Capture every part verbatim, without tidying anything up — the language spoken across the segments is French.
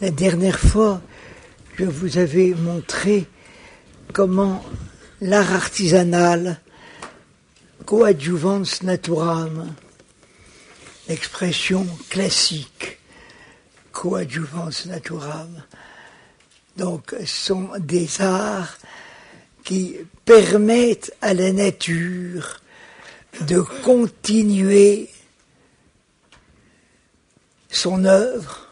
La dernière fois, je vous avais montré comment l'art artisanal, coadjuvans naturam, l'expression classique, coadjuvans naturam, donc sont des arts qui permettent à la nature de continuer son œuvre,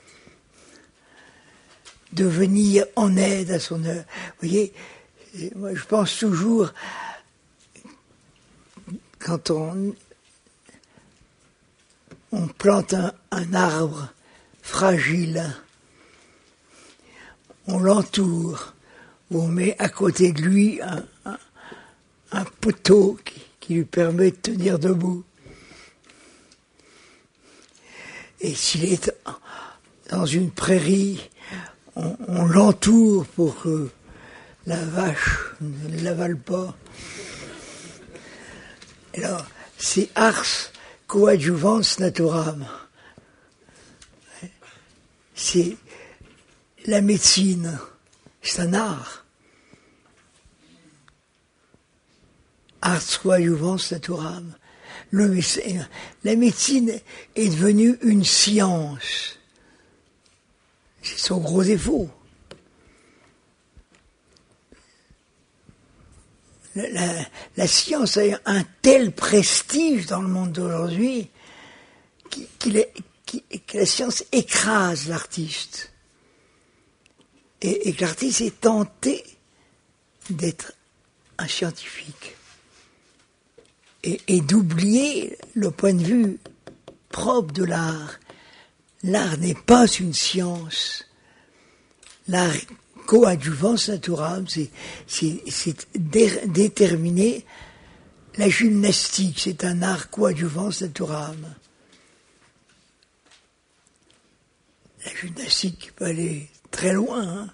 de venir en aide à son œuvre. Vous voyez, moi je pense toujours, quand on, on plante un, un arbre fragile, on l'entoure, ou on met à côté de lui un, un, un poteau qui, qui lui permet de tenir debout. Et s'il est dans une prairie, on, on l'entoure pour que la vache ne l'avale pas. Alors, c'est ars coadjuvans naturam. C'est la médecine, c'est un art. Ars coadjuvans naturam. Le, la médecine est devenue une science. C'est son gros défaut. La, la, la science a un tel prestige dans le monde d'aujourd'hui qu'il est, qu'il, que la science écrase l'artiste. Et, et que l'artiste est tenté d'être un scientifique. Et, et d'oublier le point de vue propre de l'art. L'art n'est pas une science. L'art coadjuvans naturam, c'est, c'est, c'est dé, déterminer la gymnastique. C'est un art coadjuvans naturam. La gymnastique peut aller très loin. Hein.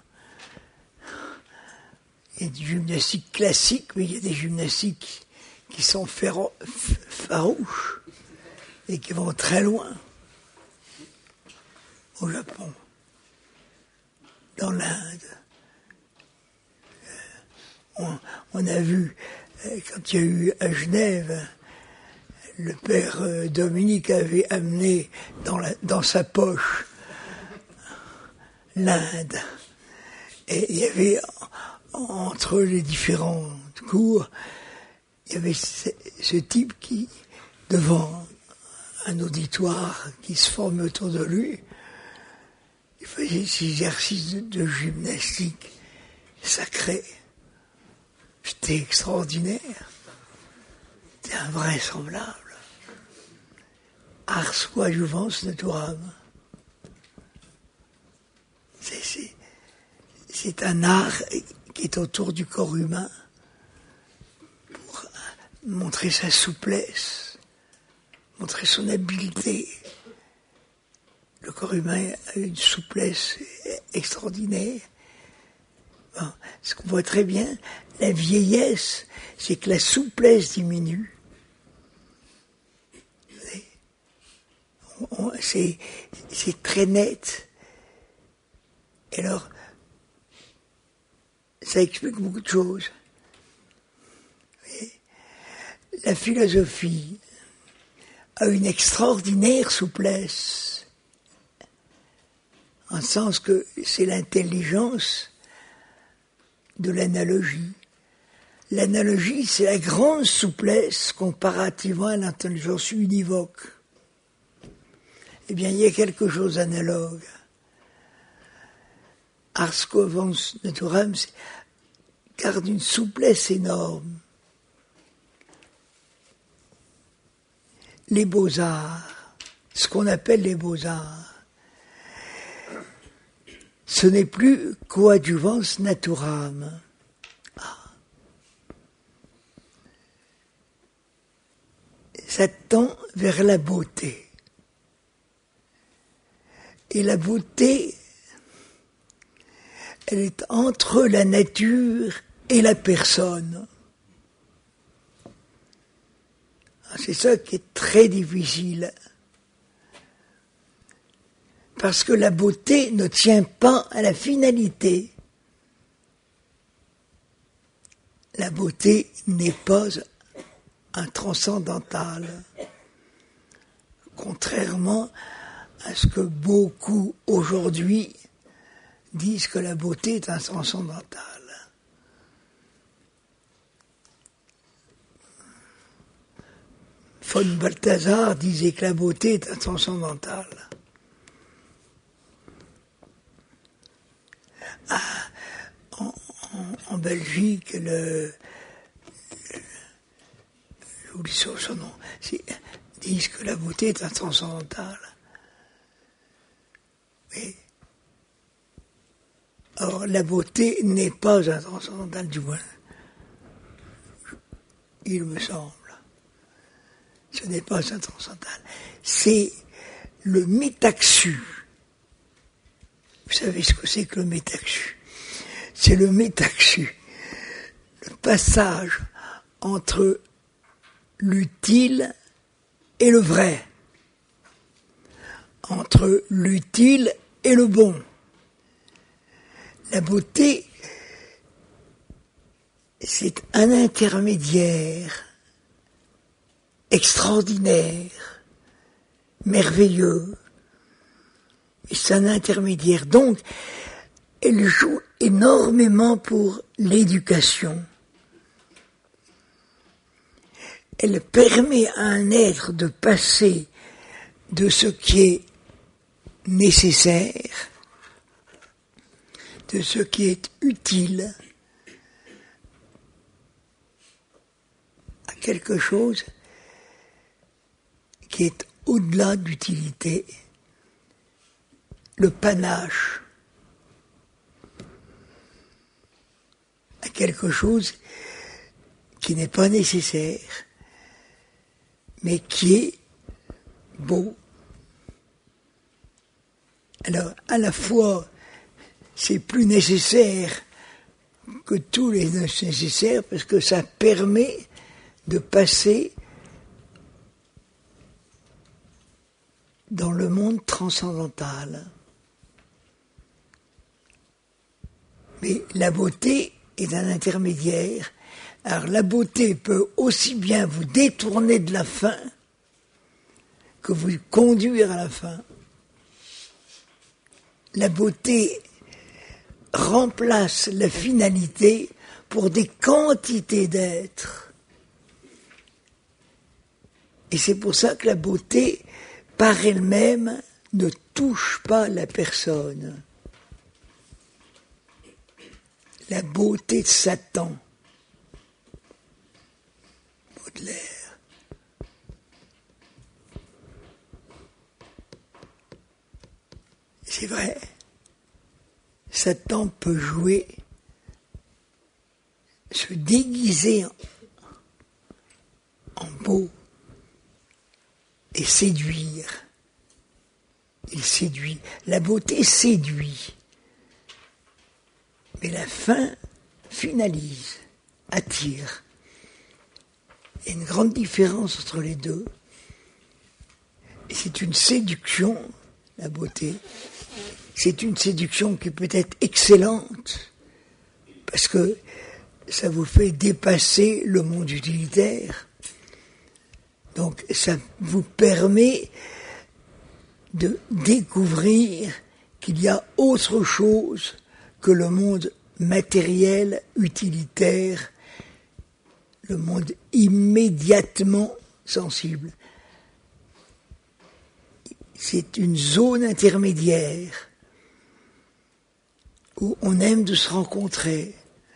Il y a des gymnastiques classiques, mais il y a des gymnastiques qui sont féro- farouches et qui vont très loin. Au Japon, dans l'Inde. On, on a vu, quand il y a eu à Genève, le père Dominique avait amené dans, la, dans sa poche l'Inde. Et il y avait, entre les différentes cours, il y avait ce, ce type qui, devant un auditoire qui se forme autour de lui, il faisait ces exercices de, de gymnastique sacrés. C'était extraordinaire. C'était invraisemblable. Ars coadjuvans naturam. C'est, c'est, c'est un art qui est autour du corps humain pour montrer sa souplesse, montrer son habileté. Le corps humain a une souplesse extraordinaire. Bon, ce qu'on voit très bien, la vieillesse, c'est que la souplesse diminue. On, c'est, c'est très net. Et alors, ça explique beaucoup de choses. La philosophie a une extraordinaire souplesse. En sens que c'est l'intelligence de l'analogie. L'analogie, c'est la grande souplesse comparativement à l'intelligence univoque. Eh bien, il y a quelque chose d'analogue. Ars coadjuvans naturam garde une souplesse énorme. Les beaux-arts, ce qu'on appelle les beaux-arts, ce n'est plus coadjuvans naturam. Ah. Ça tend vers la beauté. Et la beauté, elle est entre la nature et la personne. C'est ça qui est très difficile. Parce que la beauté ne tient pas à la finalité. La beauté n'est pas un transcendantal, contrairement à ce que beaucoup aujourd'hui disent que la beauté est un transcendantal. Von Balthasar disait que la beauté est un transcendantal. Ah, en, en, en Belgique, le, le j'oublie son nom, disent que la beauté est un transcendantal. Mais, or, la beauté n'est pas un transcendantal, du moins, il me semble. Ce n'est pas un transcendantal. C'est le métaxu. Vous savez ce que c'est que le métaxu? C'est le métaxu, le passage entre l'utile et le vrai, entre l'utile et le bon. La beauté, c'est un intermédiaire extraordinaire, merveilleux. C'est un intermédiaire. Donc, elle joue énormément pour l'éducation. Elle permet à un être de passer de ce qui est nécessaire, de ce qui est utile, à quelque chose qui est au-delà d'utilité, le panache, à quelque chose qui n'est pas nécessaire, mais qui est beau. Alors, à la fois, c'est plus nécessaire que tous les nécessaires, parce que ça permet de passer dans le monde transcendantal. Mais la beauté est un intermédiaire. Alors la beauté peut aussi bien vous détourner de la fin que vous conduire à la fin. La beauté remplace la finalité pour des quantités d'êtres. Et c'est pour ça que la beauté, par elle-même, ne touche pas la personne. La beauté de Satan, Baudelaire. C'est vrai, Satan peut jouer, se déguiser en, en beau et séduire. Il séduit. La beauté séduit. Mais la fin finalise, attire. Il y a une grande différence entre les deux. Et c'est une séduction, la beauté. C'est une séduction qui peut être excellente, parce que ça vous fait dépasser le monde utilitaire. Donc ça vous permet de découvrir qu'il y a autre chose que le monde matériel, utilitaire, le monde immédiatement sensible. C'est une zone intermédiaire où on aime de se rencontrer.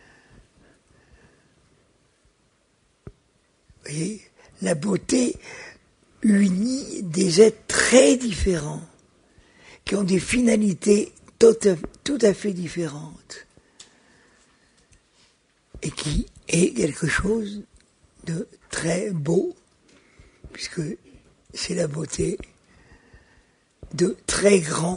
Vous voyez, la beauté unit des êtres très différents, qui ont des finalités tout à, tout à fait différentes, et qui est quelque chose de très beau, puisque c'est la beauté, de très grand.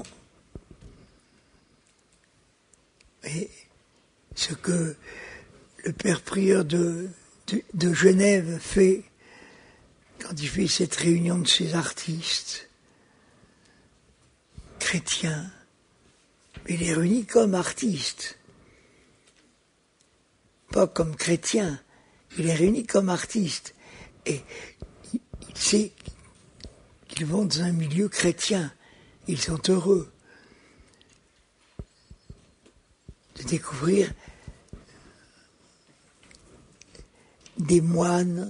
Et ce que le père prieur de, de, de Genève fait quand il fait cette réunion de ces artistes, chrétien, mais il est réuni comme artiste. Pas comme chrétien, il est réuni comme artiste. Et il sait qu'ils vont dans un milieu chrétien. Ils sont heureux de découvrir des moines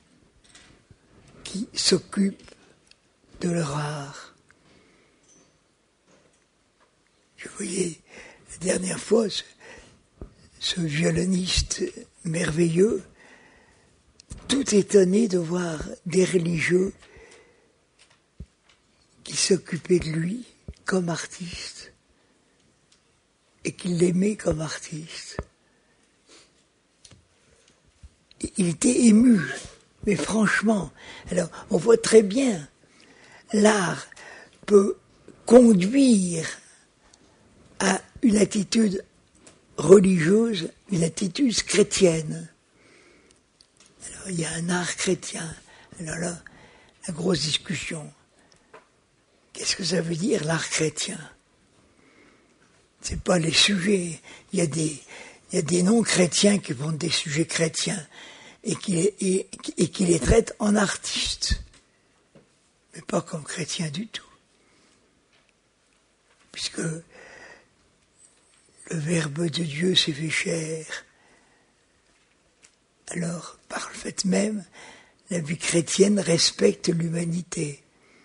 qui s'occupent de leur art. Je voyais la dernière fois ce, ce violoniste merveilleux, tout étonné de voir des religieux qui s'occupaient de lui comme artiste et qui l'aimaient comme artiste. Il était ému, mais franchement, alors on voit très bien, l'art peut conduire à une attitude religieuse, une attitude chrétienne. Alors il y a un art chrétien. Alors là, la grosse discussion. Qu'est-ce que ça veut dire l'art chrétien? C'est pas les sujets. Il y a des, il y a des non-chrétiens qui font des sujets chrétiens et qui, et, et qui les traitent en artistes, mais pas comme chrétiens du tout, puisque le Verbe de Dieu s'est fait chair. Alors, par le fait même, la vie chrétienne respecte l'humanité.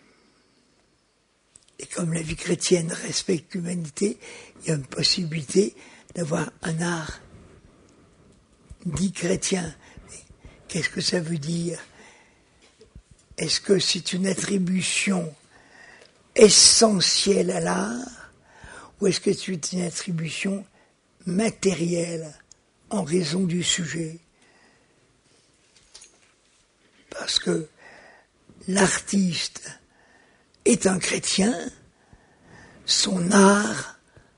Et comme la vie chrétienne respecte l'humanité, il y a une possibilité d'avoir un art dit chrétien. Mais qu'est-ce que ça veut dire? Est-ce que c'est une attribution essentielle à l'art, ou est-ce que c'est une attribution matérielle en raison du sujet? Parce que l'artiste est un chrétien, son art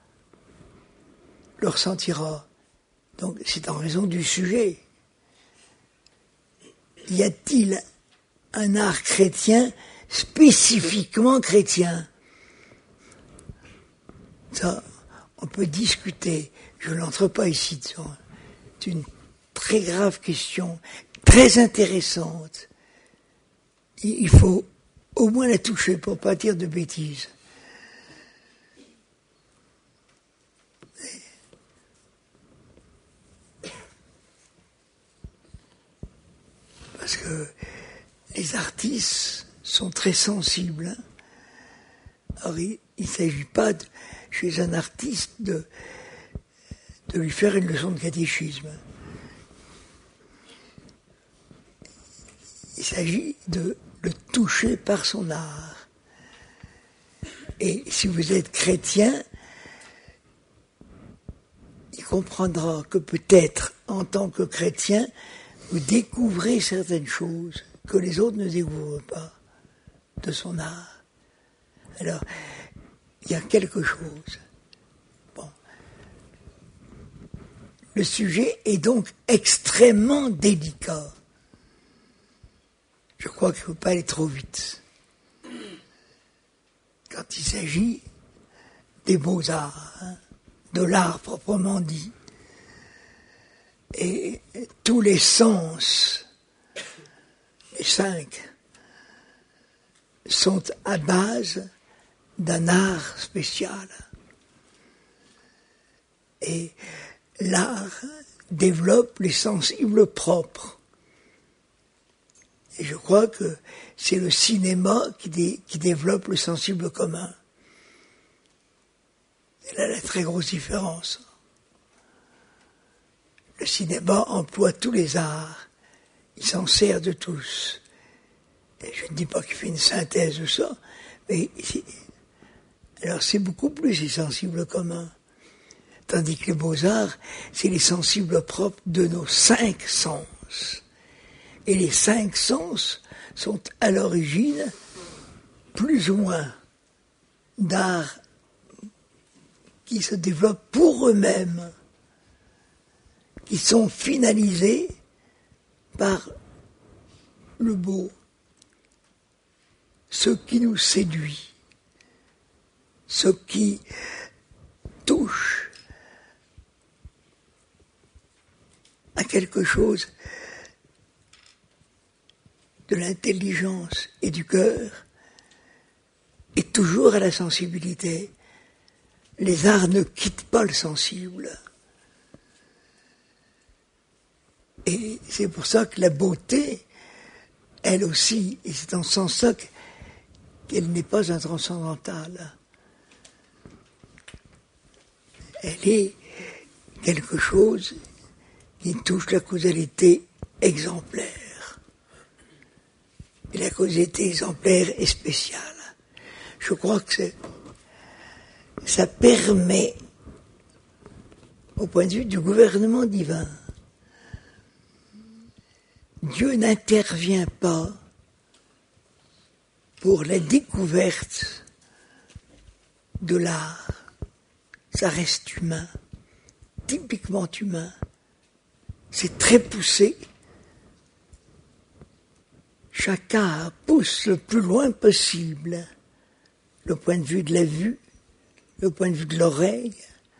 le ressentira. Donc c'est en raison du sujet. Y a-t-il un art chrétien spécifiquement chrétien? Ça, on peut discuter. Je n'entre pas ici dedans. C'est une très grave question, très intéressante. Il faut au moins la toucher pour pas dire de bêtises. Parce que les artistes sont très sensibles. Alors, il ne s'agit pas, de, chez un artiste, de, de lui faire une leçon de catéchisme. Il s'agit de le toucher par son art. Et si vous êtes chrétien, il comprendra que peut-être, en tant que chrétien, vous découvrez certaines choses que les autres ne découvrent pas de son art. Alors, il y a quelque chose. Bon. Le sujet est donc extrêmement délicat. Je crois qu'il ne faut pas aller trop vite. Quand il s'agit des beaux-arts, hein, de l'art proprement dit, et tous les sens, les cinq, sont à base d'un art spécial. Et l'art développe les sensibles propres. Et je crois que c'est le cinéma qui, dé, qui développe le sensible commun. C'est là la très grosse différence. Le cinéma emploie tous les arts, il s'en sert de tous. Et je ne dis pas qu'il fait une synthèse de ça, mais c'est, alors c'est beaucoup plus les sensibles communs. Tandis que les beaux-arts, c'est les sensibles propres de nos cinq sens. Et les cinq sens sont à l'origine plus ou moins d'arts qui se développent pour eux-mêmes, qui sont finalisés par le beau, ce qui nous séduit, ce qui touche à quelque chose de l'intelligence et du cœur est toujours à la sensibilité. Les arts ne quittent pas le sensible. Et c'est pour ça que la beauté, elle aussi, et c'est en ce sens-là qu'elle n'est pas intranscendantale. Elle est quelque chose qui touche la causalité exemplaire. Et la causalité exemplaire est spéciale. Je crois que c'est, ça permet, au point de vue du gouvernement divin, Dieu n'intervient pas pour la découverte de l'art. Ça reste humain, typiquement humain. C'est très poussé. Chacun pousse le plus loin possible le point de vue de la vue, le point de vue de l'oreille.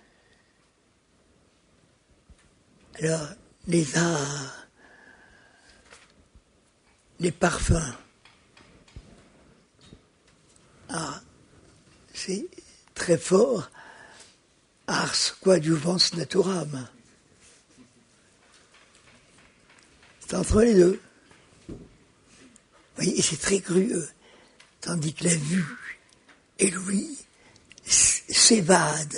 Alors, les arts, les parfums, ah, c'est très fort, ars coadjuvans naturam. C'est entre les deux. Vous voyez, c'est très curieux. Tandis que la vue et l'ouïe s'évadent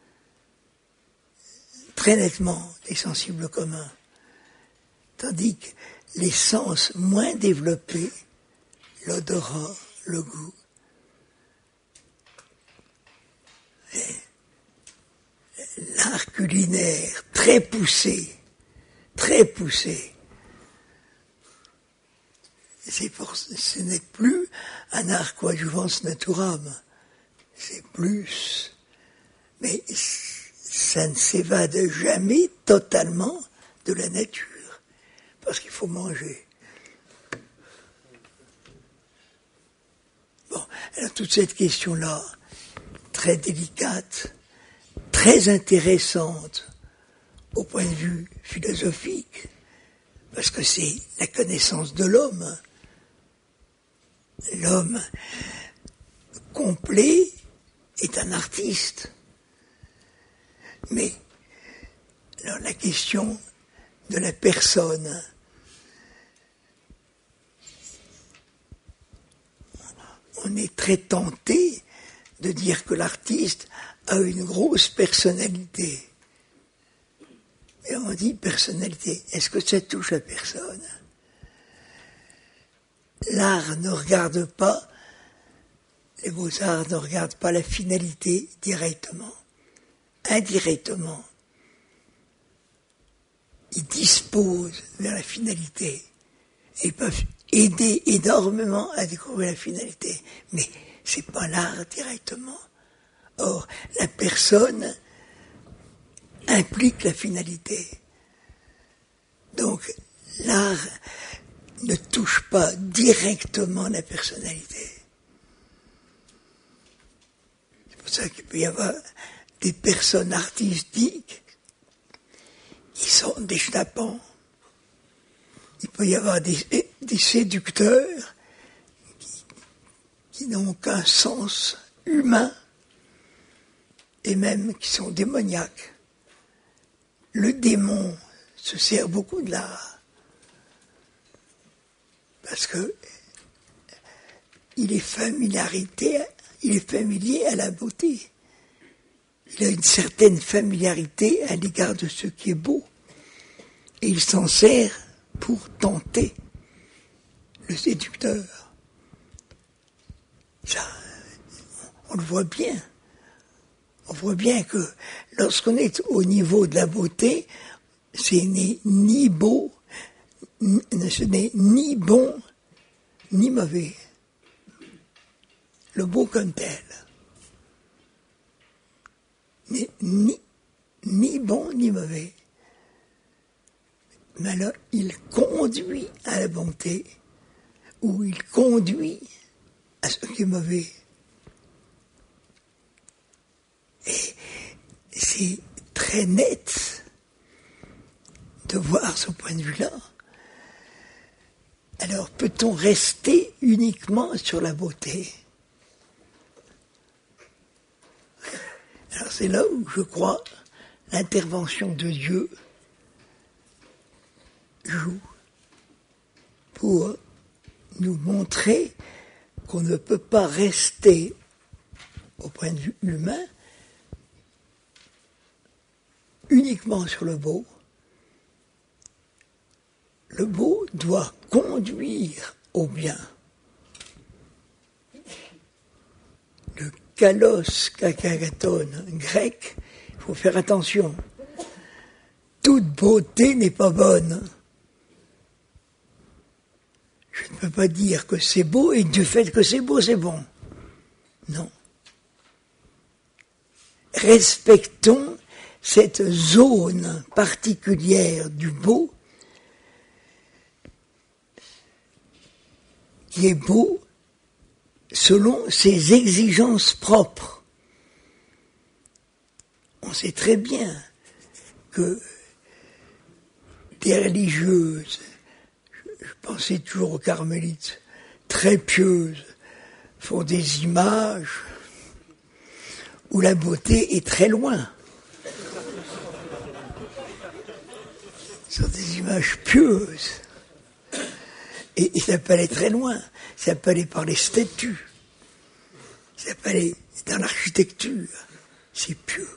très nettement des sensibles communs. Tandis que les sens moins développés, l'odorat, le goût, l'art culinaire très poussé, très poussé, c'est pour, ce n'est plus un art coadjuvans naturam, c'est plus, mais ça ne s'évade jamais totalement de la nature, parce qu'il faut manger. Bon, alors toute cette question-là, très délicate, très intéressante au point de vue philosophique, parce que c'est la connaissance de l'homme. L'homme complet est un artiste. Mais alors la question de la personne, on est très tenté de dire que l'artiste a une grosse personnalité. Et on dit personnalité, est-ce que ça touche à personne? L'art ne regarde pas, les beaux-arts ne regardent pas la finalité directement. Indirectement, ils disposent vers la finalité. Ils peuvent aider énormément à découvrir la finalité. Mais c'est pas l'art directement. Or, la personne implique la finalité. Donc, l'art ne touche pas directement la personnalité. C'est pour ça qu'il peut y avoir des personnes artistiques qui sont des schnappants. Il peut y avoir des, des séducteurs qui, qui n'ont aucun sens humain et même qui sont démoniaques. Le démon se sert beaucoup de l'art parce que il est familiarité, il est familier à la beauté. Il a une certaine familiarité à l'égard de ce qui est beau. Et il s'en sert pour tenter le séducteur. Ça, on le voit bien. On voit bien que lorsqu'on est au niveau de la beauté, ce n'est ni beau, ce n'est ni bon, ni mauvais. Le beau comme tel. Ni, ni, ni bon ni mauvais. Mais là, il conduit à la bonté, ou il conduit à ce qui est mauvais. c'est très net de voir ce point de vue-là. Alors, peut-on rester uniquement sur la beauté? Alors, c'est là où je crois l'intervention de Dieu joue pour nous montrer qu'on ne peut pas rester, au point de vue humain, uniquement sur le beau. Le beau doit conduire au bien. Le kalos kakagaton grec, il faut faire attention. Toute beauté n'est pas bonne. Je ne peux pas dire que c'est beau et du fait que c'est beau, c'est bon. Non. Respectons cette zone particulière du beau qui est beau selon ses exigences propres. On sait très bien que des religieuses, je pensais toujours aux carmélites, très pieuses, font des images où la beauté est très loin. Ce sont des images pieuses. Et, et ça peut aller très loin. Ça peut aller par les statues. Ça peut aller dans l'architecture. C'est pieux.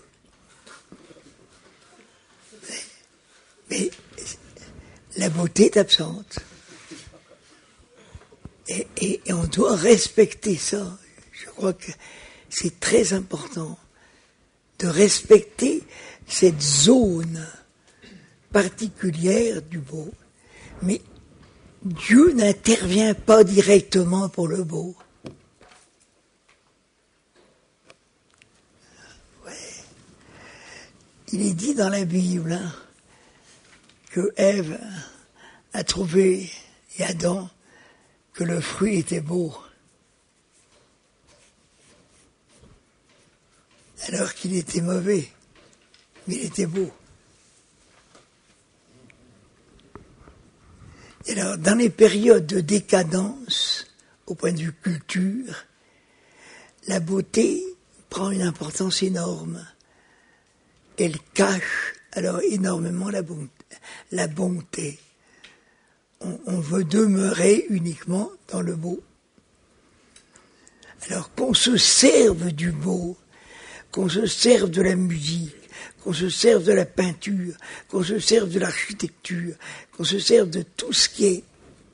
Mais, mais la beauté est absente. Et, et, et on doit respecter ça. Je crois que c'est très important de respecter cette zone particulière du beau. Mais Dieu n'intervient pas directement pour le beau. Ouais. Il est dit dans la Bible hein, que Ève a trouvé, et Adam, que le fruit était beau. Alors qu'il était mauvais, mais il était beau. Et alors, dans les périodes de décadence, au point de vue culture, la beauté prend une importance énorme. Elle cache alors énormément la bonté. La bonté. On, on veut demeurer uniquement dans le beau. Alors qu'on se serve du beau, qu'on se serve de la musique, qu'on se serve de la peinture, qu'on se serve de l'architecture, qu'on se serve de tout ce qui est,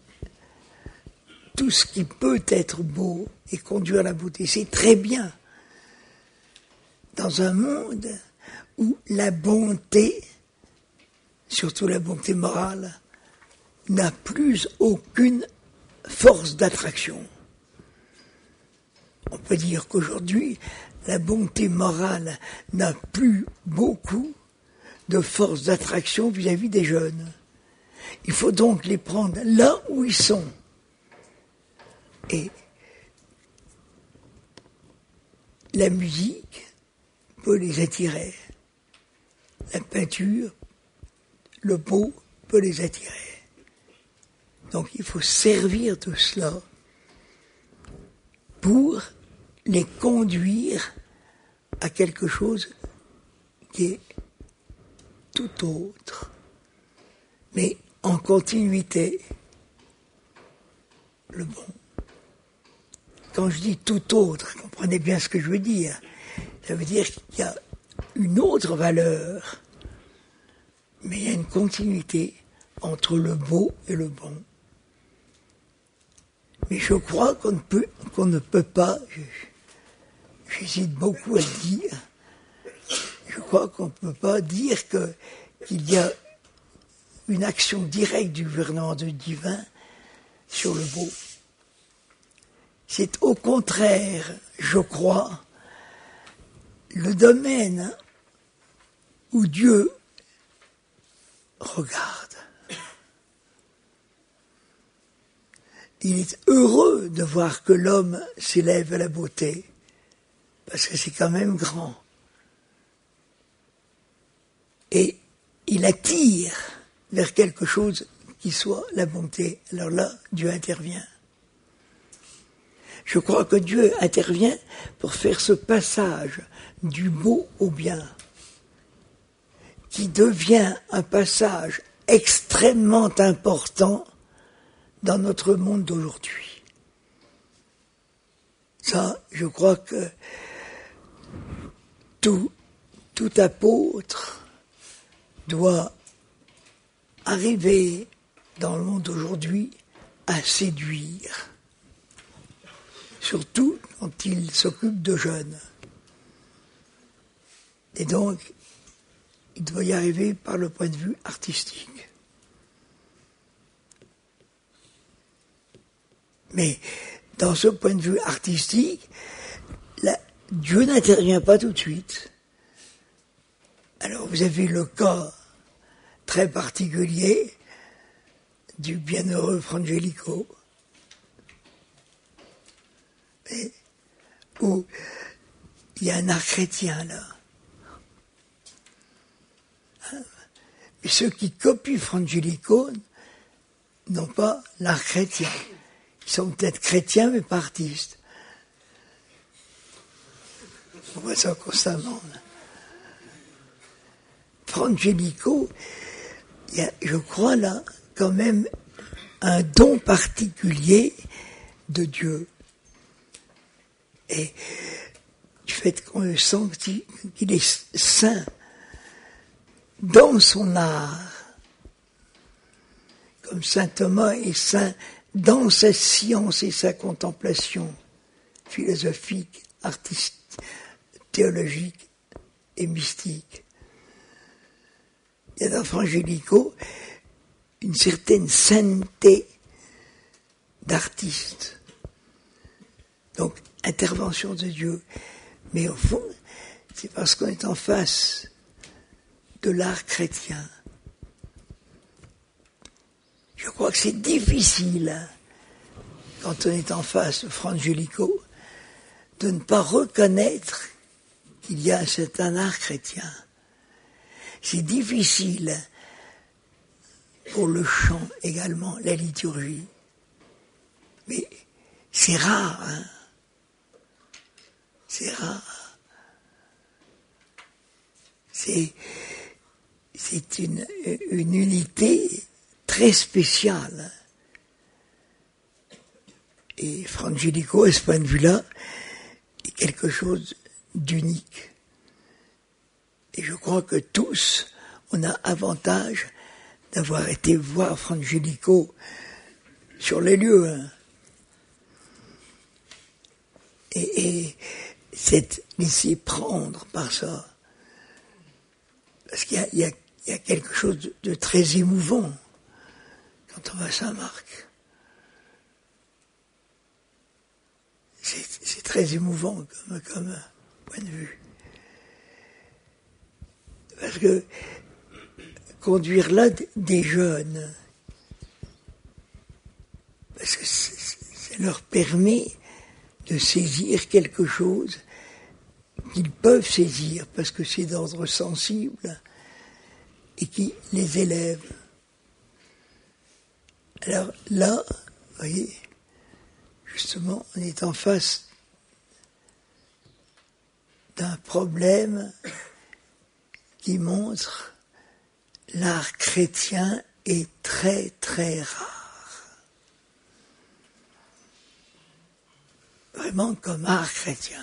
tout ce qui peut être beau et conduire à la beauté. C'est très bien. Dans un monde où la bonté, surtout la bonté morale, n'a plus aucune force d'attraction. On peut dire qu'aujourd'hui, la bonté morale n'a plus beaucoup de force d'attraction vis-à-vis des jeunes. Il faut donc les prendre là où ils sont. Et la musique peut les attirer. La peinture, le beau peut les attirer. Donc il faut servir de cela pour les conduire à quelque chose qui est tout autre, mais en continuité, le bon. Quand je dis tout autre, comprenez bien ce que je veux dire. Ça veut dire qu'il y a une autre valeur, mais il y a une continuité entre le beau et le bon. Mais je crois qu'on ne peut, qu'on ne peut pas, j'hésite beaucoup à le dire, je crois qu'on ne peut pas dire que, qu'il y a une action directe du gouvernement divin sur le beau. C'est au contraire, je crois, le domaine où Dieu regarde. Il est heureux de voir que l'homme s'élève à la beauté, parce que c'est quand même grand. et il attire vers quelque chose qui soit la bonté. Alors là, Dieu intervient. Je crois que Dieu intervient pour faire ce passage du beau au bien, qui devient un passage extrêmement important dans notre monde d'aujourd'hui. Ça, je crois que tout, tout apôtre doit arriver dans le monde d'aujourd'hui à séduire, surtout quand il s'occupe de jeunes. Et donc, il doit y arriver par le point de vue artistique. Mais dans ce point de vue artistique, la, Dieu n'intervient pas tout de suite. Alors vous avez le cas très particulier du bienheureux Frangelico, et où il y a un art chrétien là. Mais ceux qui copient Frangelico n'ont pas l'art chrétien. Ils sont peut-être chrétiens, mais pas artistes. On voit ça constamment. Frangelico, il y a, je crois là, quand même, un don particulier de Dieu. Et du fait qu'on le sent qu'il est saint dans son art, comme saint Thomas est saint dans sa science et sa contemplation philosophique, artistique, théologique et mystique. Il y a dans Frangelico une certaine sainteté d'artiste. Donc, intervention de Dieu. Mais au fond, c'est parce qu'on est en face de l'art chrétien. Je crois que c'est difficile, quand on est en face de Frangelico, de ne pas reconnaître qu'il y a un certain art chrétien. C'est difficile pour le chant également, la liturgie. Mais c'est rare, hein. C'est rare. C'est, c'est une, une unité très spéciale. Et Frangelico, à ce point de vue-là, est quelque chose d'unique. Et je crois que tous, on a avantage d'avoir été voir Frangelico sur les lieux. Hein. Et, et s'être laissé prendre par ça. Parce qu'il y a, il y a, il y a quelque chose de, de très émouvant quand on va à Saint-Marc. C'est, c'est très émouvant comme, comme point de vue. Parce que conduire là des jeunes, parce que ça leur permet de saisir quelque chose qu'ils peuvent saisir, parce que c'est d'ordre sensible, et qui les élève. Alors là, vous voyez, justement, on est en face d'un problème qui montre l'art chrétien est très très rare. Vraiment comme art chrétien.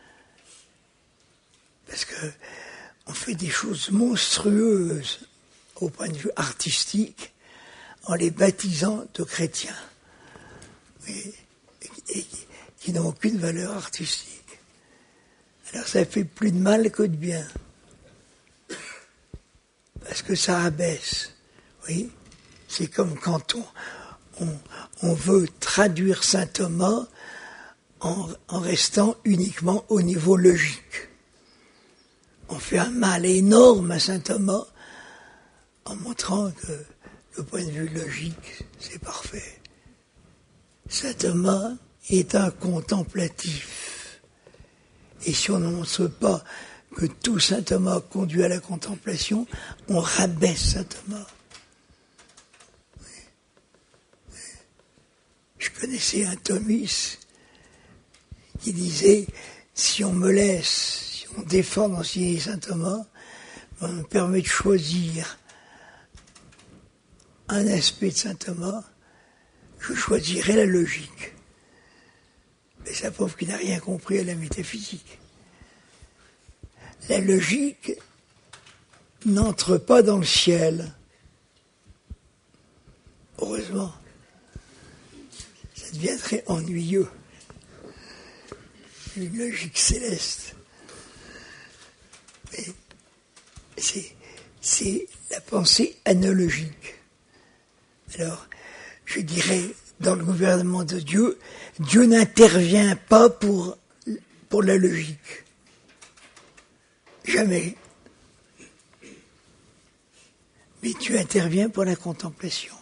Parce que on fait des choses monstrueuses au point de vue artistique en les baptisant de chrétiens. Et, et, et qui n'ont aucune valeur artistique. Alors ça fait plus de mal que de bien. Parce que ça abaisse. Oui, c'est comme quand on, on, on veut traduire saint Thomas en, en restant uniquement au niveau logique. On fait un mal énorme à saint Thomas en montrant que le point de vue logique, c'est parfait. Saint Thomas est un contemplatif. Et si on ne montre pas que tout saint Thomas conduit à la contemplation, on rabaisse saint Thomas. Je connaissais un thomiste qui disait, si on me laisse, si on défend d'enseigner saint Thomas, on me permet de choisir un aspect de saint Thomas, je choisirai la logique. Mais ça prouve qu'il n'a rien compris à la métaphysique. La logique n'entre pas dans le ciel. Heureusement. Ça devient très ennuyeux. Une logique céleste. Mais c'est, c'est la pensée analogique. Alors, je dirais, dans le gouvernement de Dieu, Dieu n'intervient pas pour, pour la logique. Jamais. Mais Dieu intervient pour la contemplation.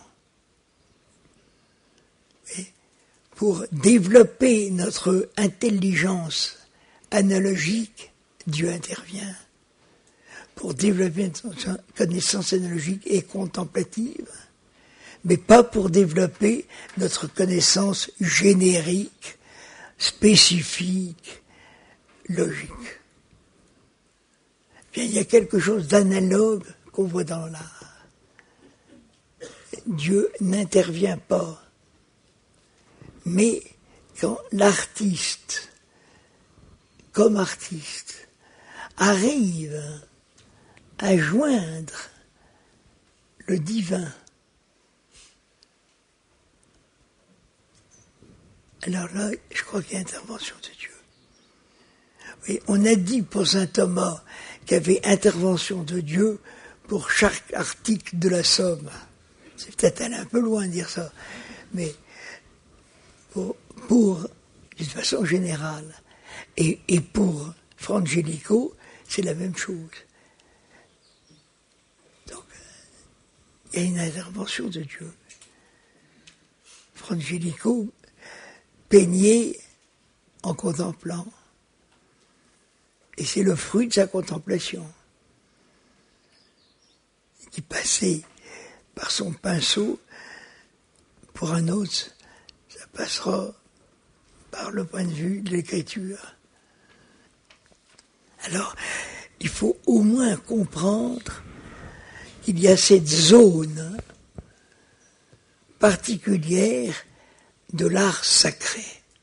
Et pour développer notre intelligence analogique, Dieu intervient. Pour développer notre connaissance analogique et contemplative, mais pas pour développer notre connaissance générique, spécifique, logique. Bien, il y a quelque chose d'analogue qu'on voit dans l'art. Dieu n'intervient pas. Mais quand l'artiste, comme artiste, arrive à joindre le divin, alors là, je crois qu'il y a intervention de Dieu. Oui, on a dit pour saint Thomas qu'il y avait intervention de Dieu pour chaque article de la somme. C'est peut-être aller un peu loin de dire ça, mais pour, pour d'une façon générale, et, et pour Frangelico, c'est la même chose. Donc, il y a une intervention de Dieu. Frangelico peignait en contemplant. Et c'est le fruit de sa contemplation. Qui passait par son pinceau, pour un autre, ça passera par le point de vue de l'écriture. Alors, il faut au moins comprendre qu'il y a cette zone particulière de l'art sacré.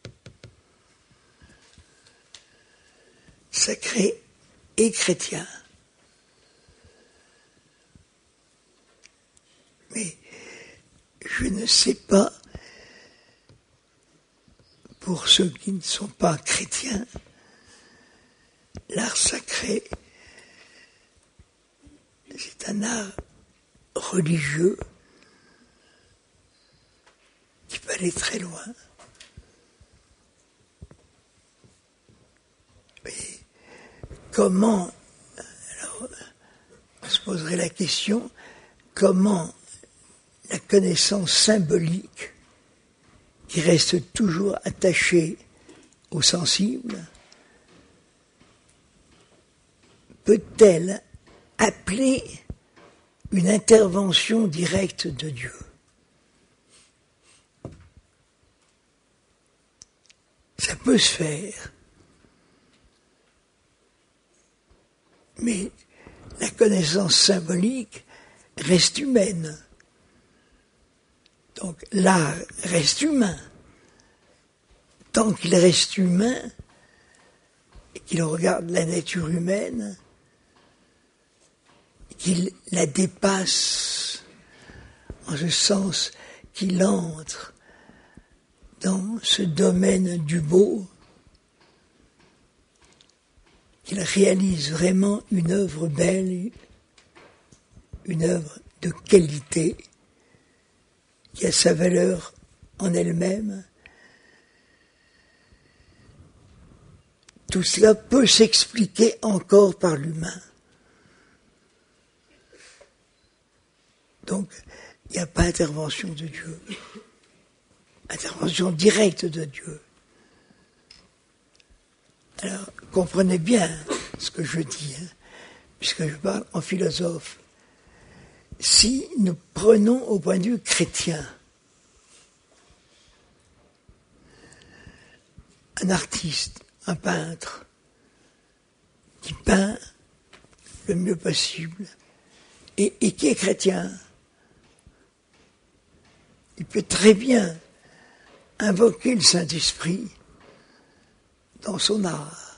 Sacré et chrétien. Mais je ne sais pas, pour ceux qui ne sont pas chrétiens, l'art sacré, c'est un art religieux qui peut aller très loin. Mais comment, alors, on se poserait la question, comment la connaissance symbolique, qui reste toujours attachée au sensible, peut-elle appeler une intervention directe de Dieu? Ça peut se faire, mais la connaissance symbolique reste humaine. Donc l'art reste humain. Tant qu'il reste humain et qu'il regarde la nature humaine, qu'il la dépasse en ce sens qu'il entre dans ce domaine du beau, qu'il réalise vraiment une œuvre belle, une œuvre de qualité, qui a sa valeur en elle-même. Tout cela peut s'expliquer encore par l'humain. Donc, il n'y a pas intervention de Dieu. Intervention directe de Dieu. Alors, comprenez bien ce que je dis, hein, puisque je parle en philosophe. Si nous prenons au point de vue chrétien, un artiste, un peintre, qui peint le mieux possible, et, et qui est chrétien, il peut très bien invoquer le Saint-Esprit dans son art.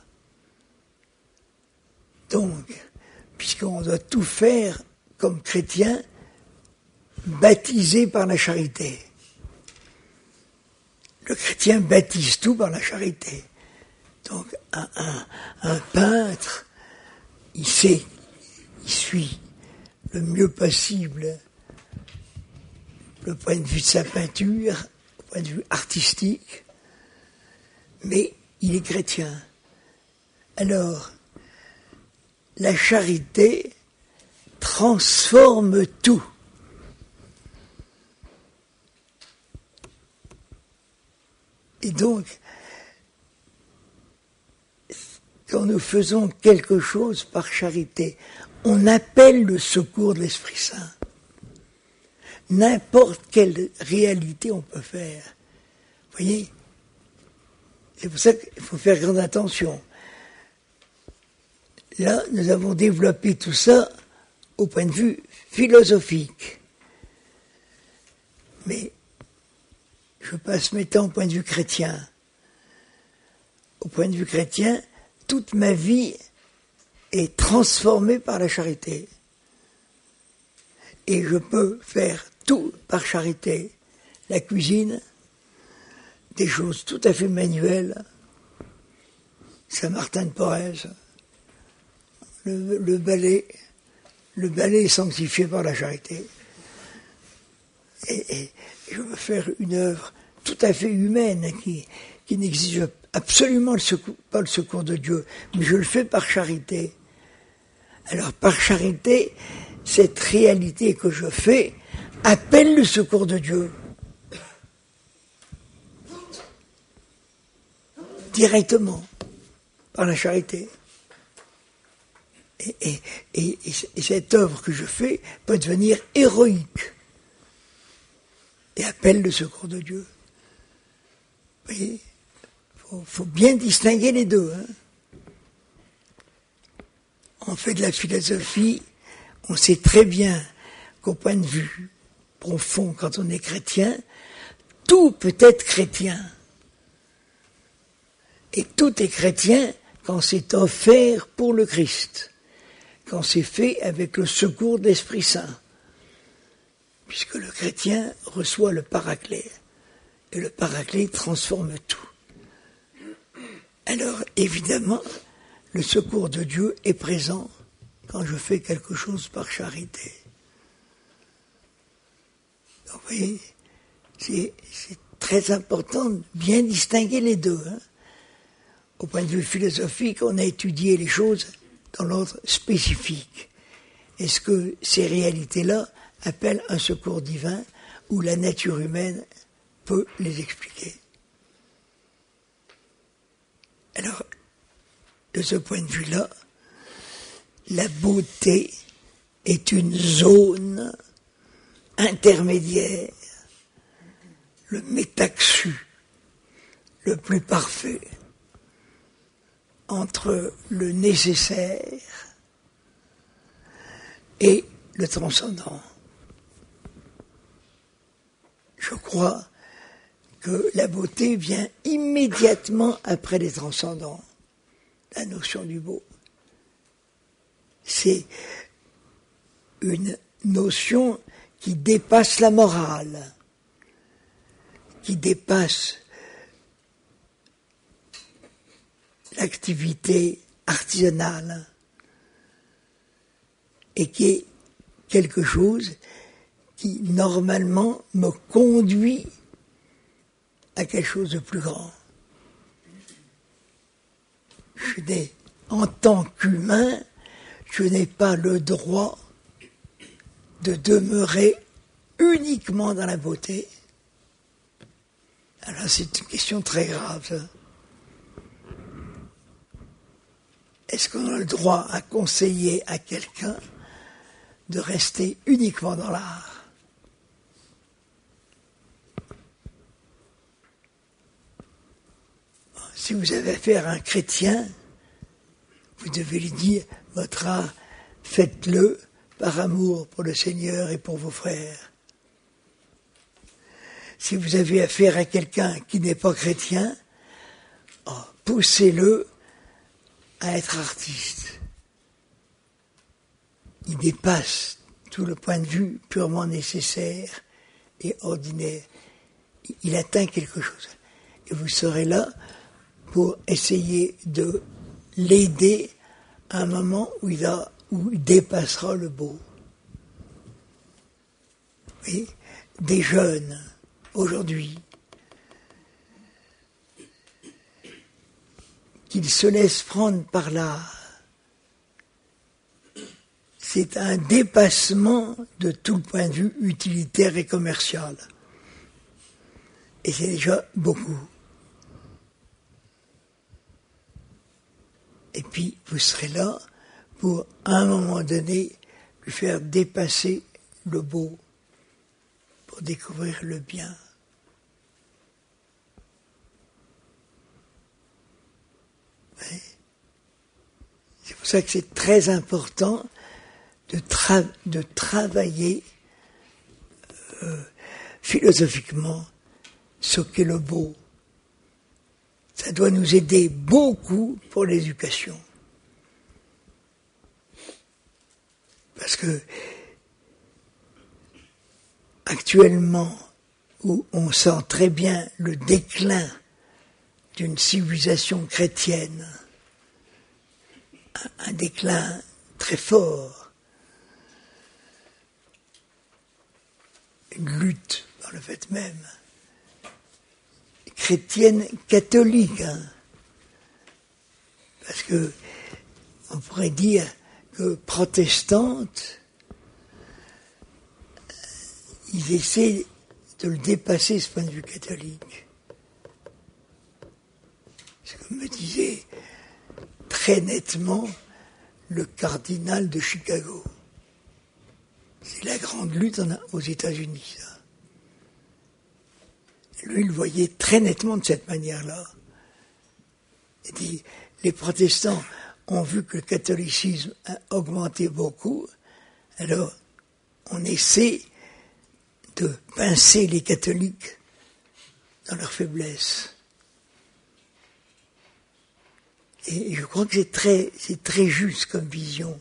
Donc, puisqu'on doit tout faire comme chrétien, baptisé par la charité. Le chrétien baptise tout par la charité. Donc, un, un, un peintre, il sait, il suit le mieux possible le point de vue de sa peinture, le point de vue artistique, mais il est chrétien. Alors, la charité transforme tout. Et donc, quand nous faisons quelque chose par charité, on appelle le secours de l'Esprit Saint. N'importe quelle réalité on peut faire. Vous voyez ? C'est pour ça qu'il faut faire grande attention. Là, nous avons développé tout ça au point de vue philosophique. Mais je passe mes temps au point de vue chrétien. Au point de vue chrétien, toute ma vie est transformée par la charité. Et je peux faire tout par charité. La cuisine, des choses tout à fait manuelles. Saint-Martin-de-Porès, le, le ballet, le ballet est sanctifié par la charité. Et, et je veux faire une œuvre tout à fait humaine qui, qui n'exige absolument le secours, pas le secours de Dieu, mais je le fais par charité. Alors par charité, cette réalité que je fais appelle le secours de Dieu. Directement, par la charité. Et, et, et, et cette œuvre que je fais peut devenir héroïque et appelle le secours de Dieu. Vous voyez, il faut, faut bien distinguer les deux. Hein. On fait de la philosophie, on sait très bien qu'au point de vue profond, quand on est chrétien, tout peut être chrétien. Et tout est chrétien quand c'est offert pour le Christ, quand c'est fait avec le secours de l'Esprit Saint, puisque le chrétien reçoit le paraclet, et le paraclet transforme tout. Alors, évidemment, le secours de Dieu est présent quand je fais quelque chose par charité. Donc, vous voyez, c'est, c'est très important de bien distinguer les deux. Hein. Au point de vue philosophique, on a étudié les choses dans l'ordre spécifique. Est-ce que ces réalités-là appellent un secours divin ou la nature humaine peut les expliquer? Alors, de ce point de vue-là, la beauté est une zone intermédiaire, le métaxu, le plus parfait, entre le nécessaire et le transcendant. Je crois que la beauté vient immédiatement après les transcendants, la notion du beau. C'est une notion qui dépasse la morale, qui dépasse l'activité artisanale et qui est quelque chose qui normalement me conduit à quelque chose de plus grand. Je n'ai, en tant qu'humain, je n'ai pas le droit de demeurer uniquement dans la beauté. Alors c'est une question très grave, ça. est-ce qu'on a le droit à conseiller à quelqu'un de rester uniquement dans l'art? Si vous avez affaire à un chrétien, vous devez lui dire, votre art, faites-le par amour pour le Seigneur et pour vos frères. Si vous avez affaire à quelqu'un qui n'est pas chrétien, oh, poussez-le à être artiste. Il dépasse tout le point de vue purement nécessaire et ordinaire. Il atteint quelque chose. Et vous serez là pour essayer de l'aider à un moment où il, a, où il dépassera le beau. Oui, des jeunes, aujourd'hui, qu'ils se laissent prendre par l'art, c'est un dépassement de tout le point de vue utilitaire et commercial. Et c'est déjà beaucoup. Et puis, vous serez là pour, à un moment donné, lui faire dépasser le beau, pour découvrir le bien. Oui. C'est pour ça que c'est très important de, tra- de travailler euh, philosophiquement ce qu'est le beau. Ça doit nous aider beaucoup pour l'éducation. Parce que actuellement, où on sent très bien le déclin d'une civilisation chrétienne, un, un déclin très fort, une lutte dans le fait même, chrétienne catholique, hein, parce que on pourrait dire que protestante, ils essaient de le dépasser, ce point de vue catholique. C'est comme me disait très nettement le cardinal de Chicago. C'est la grande lutte en, aux États-Unis, ça. Lui, il le voyait très nettement de cette manière-là. Il dit, les protestants ont vu que le catholicisme a augmenté beaucoup, alors on essaie de pincer les catholiques dans leur faiblesse. Et je crois que c'est très, c'est très juste comme vision.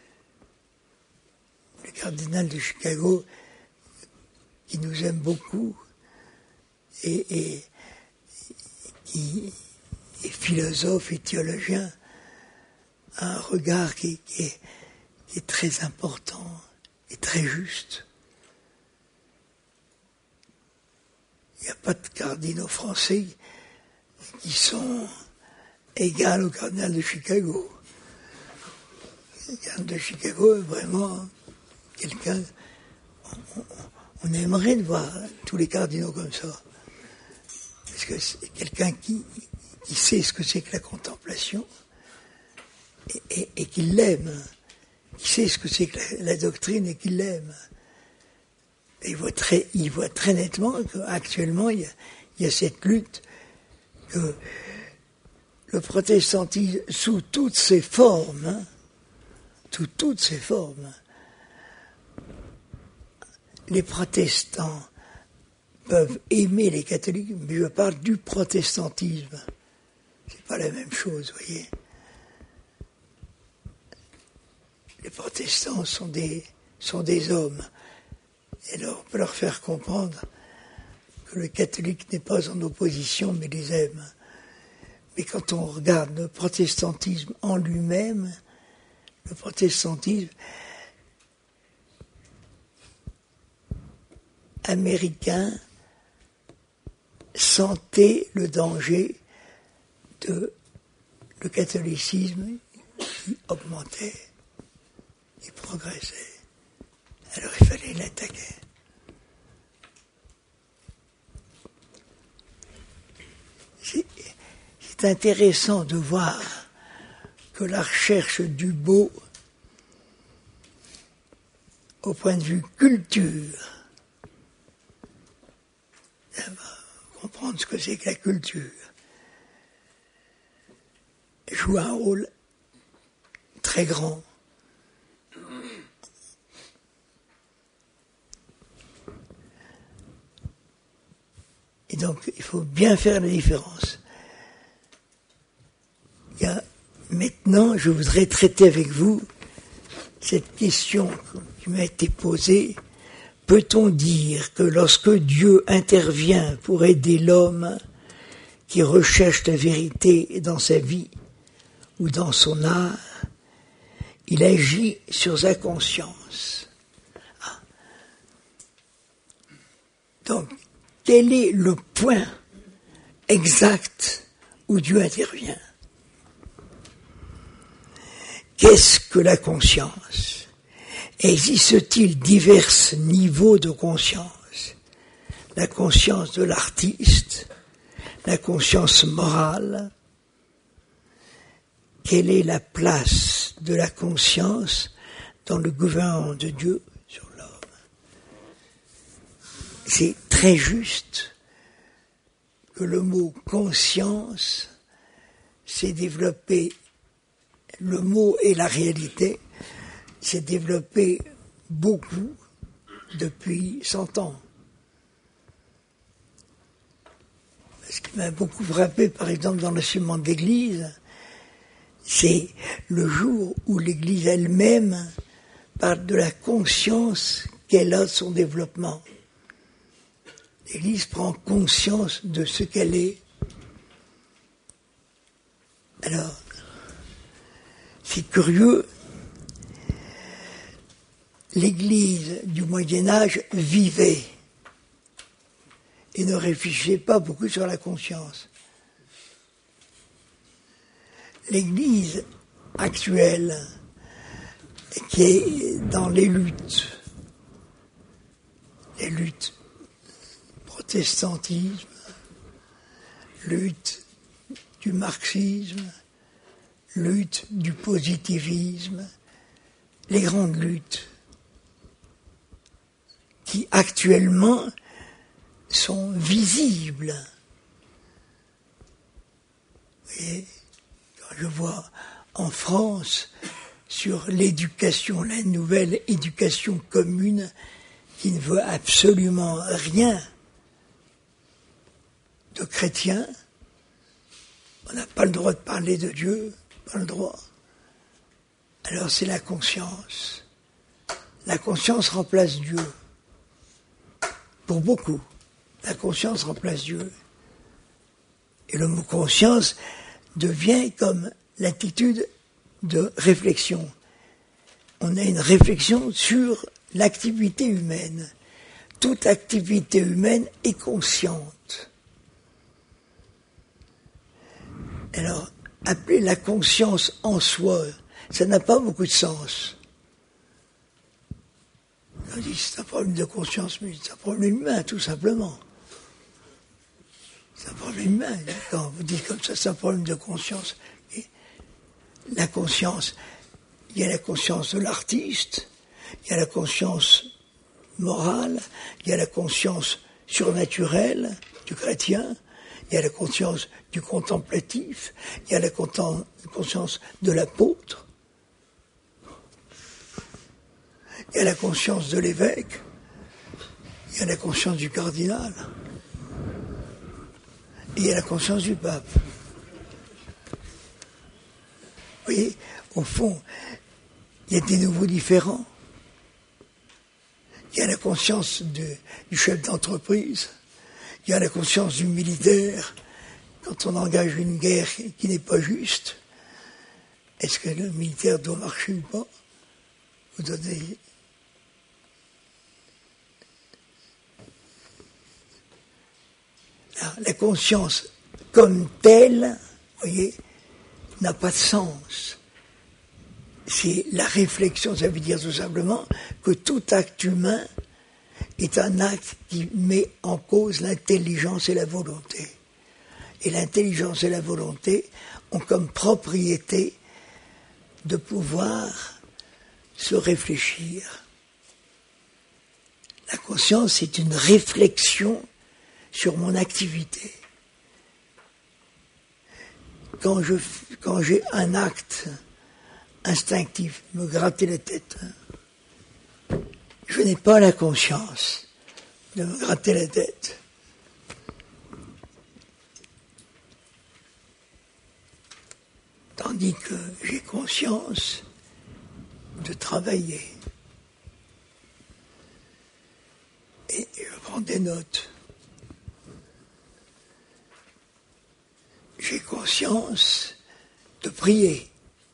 Le cardinal de Chicago, qui nous aime beaucoup, et, et qui est philosophe et théologien, a un regard qui, qui, est, qui est très important et très juste. Il n'y a pas de cardinaux français qui sont égaux au cardinal de Chicago. Le cardinal de Chicago est vraiment quelqu'un... On, on aimerait de voir tous les cardinaux comme ça. Parce que c'est quelqu'un qui, qui sait ce que c'est que la contemplation et, et, et qui l'aime, qui sait ce que c'est que la, la doctrine et qui l'aime. Et il voit très, il voit très nettement qu'actuellement, il y a, il y a cette lutte que le protestantisme, sous toutes ses formes, hein, sous toutes ses formes, les protestants peuvent aimer les catholiques, mais je parle du protestantisme. C'est pas la même chose, vous voyez. Les protestants sont des, sont des hommes. Et alors on peut leur faire comprendre que le catholique n'est pas en opposition, mais les aime. Mais quand on regarde le protestantisme en lui-même, le protestantisme américain sentait le danger de le catholicisme qui augmentait, qui progressait. Alors il fallait l'attaquer. C'est, c'est intéressant de voir que la recherche du beau, au point de vue culture, comprendre ce que c'est que la culture, joue un rôle très grand. Et donc, il faut bien faire la différence. Il y a, maintenant, je voudrais traiter avec vous cette question qui m'a été posée. Peut-on dire que lorsque Dieu intervient pour aider l'homme qui recherche la vérité dans sa vie ou dans son art, il agit sur sa conscience? Ah. Donc, quel est le point exact où Dieu intervient? Qu'est-ce que la conscience? Existe-t-il divers niveaux de conscience? La conscience de l'artiste, la conscience morale. Quelle est la place de la conscience dans le gouvernement de Dieu sur l'homme? C'est très juste que le mot conscience s'est développé, le mot et la réalité s'est développé beaucoup depuis cent ans. Ce qui m'a beaucoup frappé, par exemple, dans l'enseignement de l'Église, c'est le jour où l'Église elle-même parle de la conscience qu'elle a de son développement. L'Église prend conscience de ce qu'elle est. Alors, c'est curieux, l'Église du Moyen-Âge vivait et ne réfléchissait pas beaucoup sur la conscience. L'Église actuelle, qui est dans les luttes, les luttes protestantisme, lutte du marxisme, lutte du positivisme, les grandes luttes qui actuellement sont visibles. Et quand je vois en France sur l'éducation, la nouvelle éducation commune qui ne veut absolument rien de chrétien, on n'a pas le droit de parler de Dieu, pas le droit. Alors c'est la conscience. La conscience remplace Dieu. Pour beaucoup, la conscience remplace Dieu. Et le mot conscience devient comme l'attitude de réflexion. On a une réflexion sur l'activité humaine. Toute activité humaine est consciente. Alors, appeler la conscience en soi, ça n'a pas beaucoup de sens. On dit c'est un problème de conscience, mais c'est un problème humain, tout simplement. C'est un problème humain. Quand vous dites comme ça, c'est un problème de conscience. Et la conscience, il y a la conscience de l'artiste, il y a la conscience morale, il y a la conscience surnaturelle du chrétien, il y a la conscience du contemplatif, il y a la conscience de l'apôtre, il y a la conscience de l'évêque, il y a la conscience du cardinal, et il y a la conscience du pape. Vous voyez, au fond, il y a des nouveaux différents. Il y a la conscience de, du chef d'entreprise, il y a la conscience du militaire. Quand on engage une guerre qui n'est pas juste, est-ce que le militaire doit marcher ou pas? Vous donnez... Alors, la conscience comme telle, vous voyez, n'a pas de sens. C'est la réflexion, ça veut dire tout simplement que tout acte humain est un acte qui met en cause l'intelligence et la volonté. Et l'intelligence et la volonté ont comme propriété de pouvoir se réfléchir. La conscience, c'est une réflexion sur mon activité. Quand je, quand j'ai un acte instinctif, me gratter la tête, je n'ai pas la conscience de me gratter la tête. Tandis que j'ai conscience de travailler. Et je prends des notes. J'ai conscience de prier.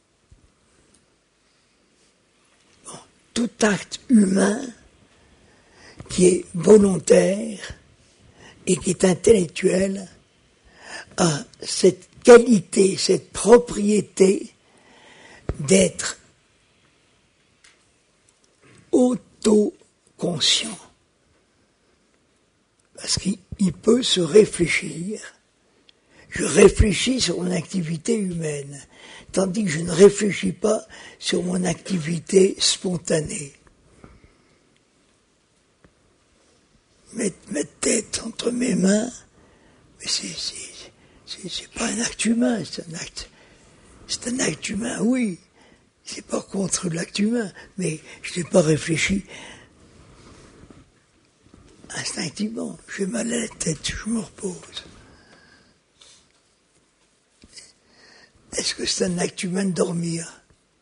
Bon, tout acte humain qui est volontaire et qui est intellectuel a cette qualité, cette propriété d'être autoconscient. Parce qu'il peut se réfléchir. Je réfléchis sur mon activité humaine, tandis que je ne réfléchis pas sur mon activité spontanée. Mettre ma tête entre mes mains, mais c'est, c'est, c'est, c'est pas un acte humain, c'est un acte, c'est un acte humain, oui. C'est pas contre l'acte humain, mais je n'ai pas réfléchi instinctivement. J'ai mal à la tête, je me repose. Est-ce que c'est un acte humain de dormir?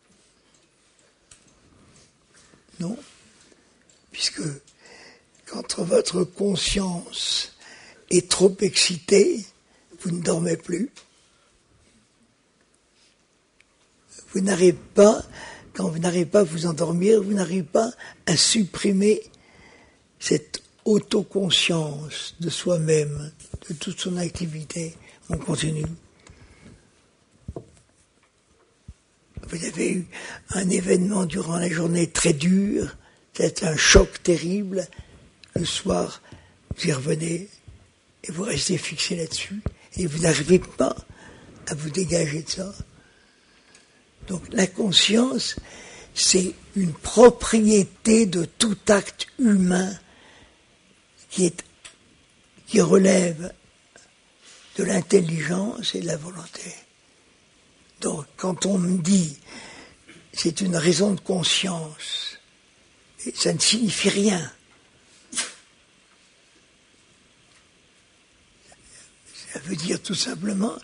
Non. Puisque quand votre conscience est trop excitée, vous ne dormez plus. Vous n'arrivez pas, quand vous n'arrivez pas à vous endormir, vous n'arrivez pas à supprimer cette autoconscience de soi-même, de toute son activité. On continue. Vous avez eu un événement durant la journée très dur, c'est un choc terrible. Le soir, vous y revenez et vous restez fixé là-dessus et vous n'arrivez pas à vous dégager de ça. Donc la conscience, c'est une propriété de tout acte humain qui, est, qui relève de l'intelligence et de la volonté. Donc quand on me dit c'est une raison de conscience, ça ne signifie rien. Ça veut dire tout simplement,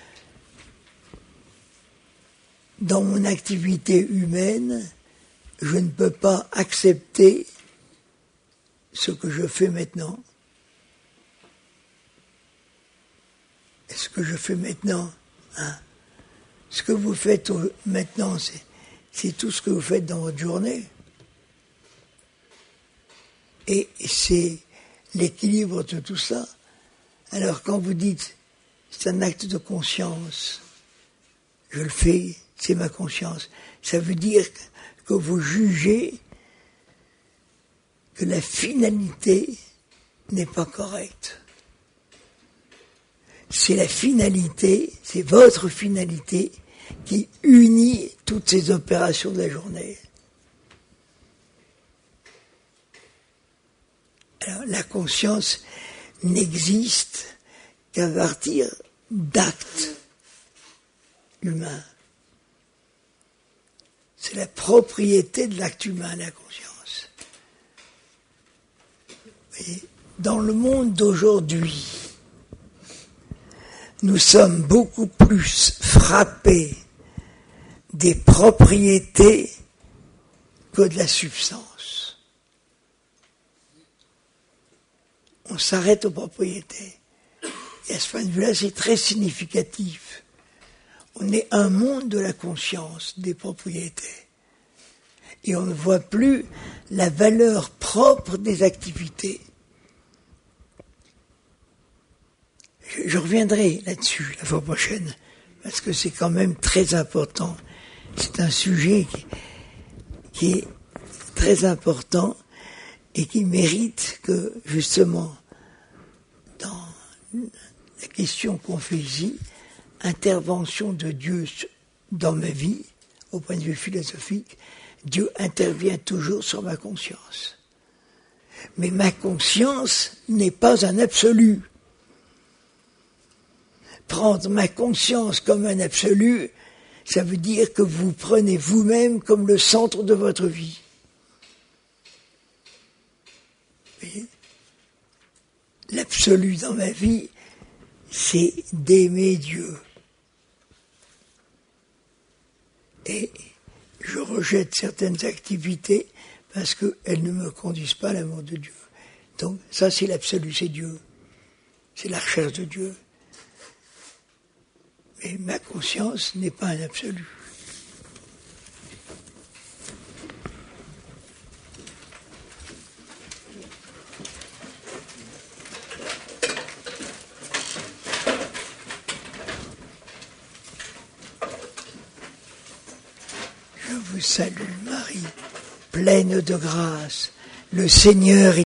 dans mon activité humaine, je ne peux pas accepter ce que je fais maintenant. Et ce que je fais maintenant, hein, ce que vous faites maintenant, c'est, c'est tout ce que vous faites dans votre journée. Et c'est l'équilibre de tout ça. Alors quand vous dites, c'est un acte de conscience, je le fais, c'est ma conscience, ça veut dire que vous jugez que la finalité n'est pas correcte. C'est la finalité, c'est votre finalité qui unit toutes ces opérations de la journée. Alors, la conscience n'existe qu'à partir d'actes humains. C'est la propriété de l'acte humain, la conscience. Et dans le monde d'aujourd'hui, nous sommes beaucoup plus frappés des propriétés que de la substance. On s'arrête aux propriétés. Et à ce point de vue-là, c'est très significatif. On est un monde de la conscience, des propriétés. Et on ne voit plus la valeur propre des activités. Je, je reviendrai là-dessus la fois prochaine, parce que c'est quand même très important. C'est un sujet qui, qui est très important et qui mérite que, justement, dans la question qu'on fait ici, intervention de Dieu dans ma vie, au point de vue philosophique, Dieu intervient toujours sur ma conscience. Mais ma conscience n'est pas un absolu. Prendre ma conscience comme un absolu, ça veut dire que vous prenez vous-même comme le centre de votre vie. Et l'absolu dans ma vie, c'est d'aimer Dieu. Et je rejette certaines activités parce qu'elles ne me conduisent pas à l'amour de Dieu. Donc ça, c'est l'absolu, c'est Dieu. C'est la recherche de Dieu. Mais ma conscience n'est pas un absolu. Je vous salue Marie, pleine de grâce, le Seigneur est